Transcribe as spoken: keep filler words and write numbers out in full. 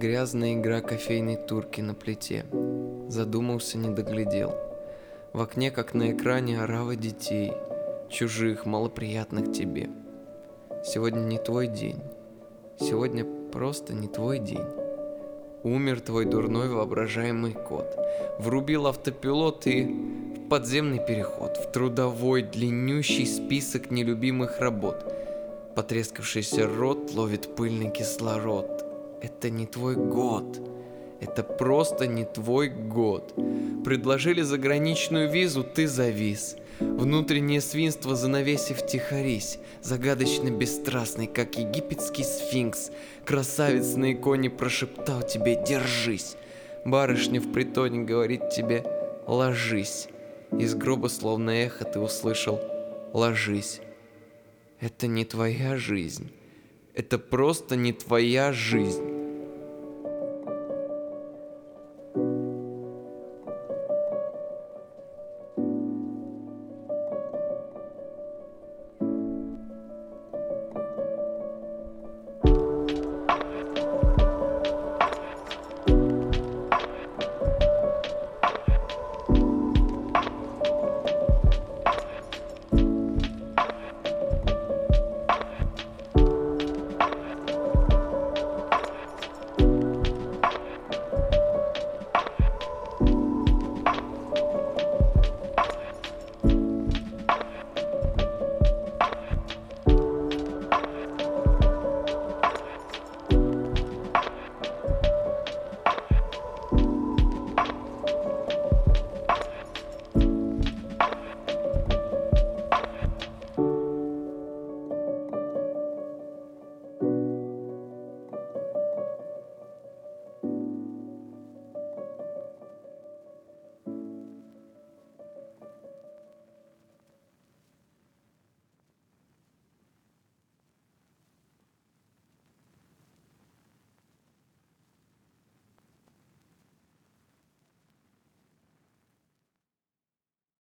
Грязная игра кофейной турки на плите. Задумался, не доглядел. В окне, как на экране, орава детей, чужих, малоприятных тебе. Сегодня не твой день. Сегодня просто не твой день. Умер твой дурной воображаемый кот. Врубил автопилот и в подземный переход, в трудовой длиннющий список нелюбимых работ. Потрескавшийся рот ловит пыльный кислород. Это не твой год. Это просто не твой год. Предложили заграничную визу, ты завис. Внутреннее свинство занавесив тихорись. Загадочно бесстрастный, как египетский сфинкс. Красавец на иконе прошептал тебе «держись». Барышня в притоне говорит тебе «ложись». Из гроба словно эхо ты услышал «ложись». Это не твоя жизнь. Это просто не твоя жизнь.